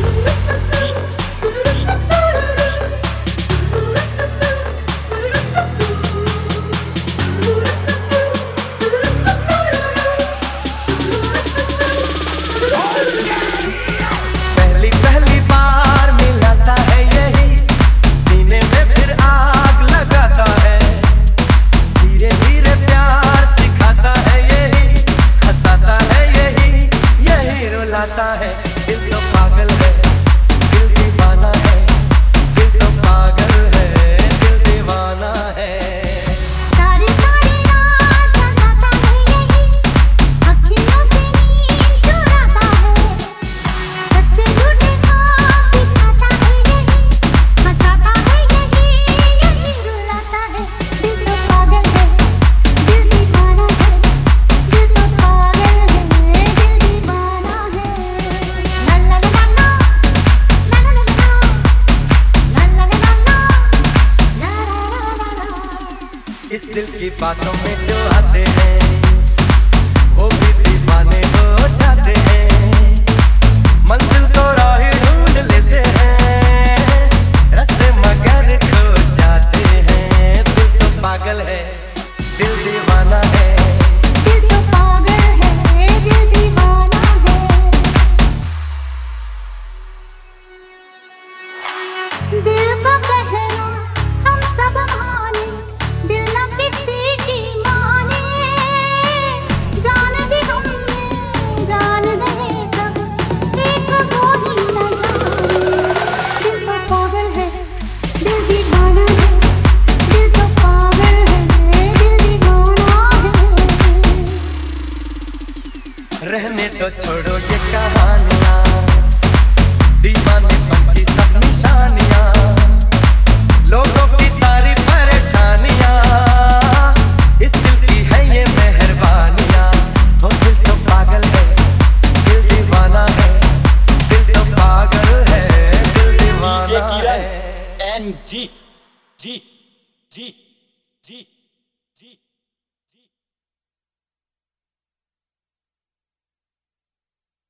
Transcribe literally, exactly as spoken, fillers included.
आता है दिल तो पागल है, दिल दीवाना है, दिल तो पागल है, दिल दीवाना है। सारी सारी रात जगाता है यही, अखियों से नींद चुराता है, सच्चे झूठे ख्वाब दिखाता है यही, हंसाता है यही, यही रुलाता है। दिल तो पागल है, दिल दीवाना है, दिल तो पागल है, दिल दीवाना है। ला ला ला ला ला ला ला ला ला ला ला ला। इस दिल की बातों में जो आते हैं वो भी दीवाने हो जाते हैं, मंजिल को राह ढूंढ लेते हैं, रास्ते मगर खो जाते हैं। दिल तो पागल है, दिल दीवाना है, दिल तो पागल है, दिल दीवाना है। दिल का कहना हम सब माने, दिल न किसी की माने, जान भी हमने जान गए सब, एक को ही न जाने। दिल तो पागल है, दिल दीवाना है, दिल तो पागल है, दिल दीवाना है। रहने तो छोड़ो ये कहानियाँ, दीवानेपन की सब निशानियाँ, लोगों की सारी परेशानियाँ, इस दिल की है ये मेहरबानियाँ। वो दिल तो पागल है, दिल दीवाना है, दिल तो पागल है, दिल डीजे दीवाना किरण है। एन जी जी जी जी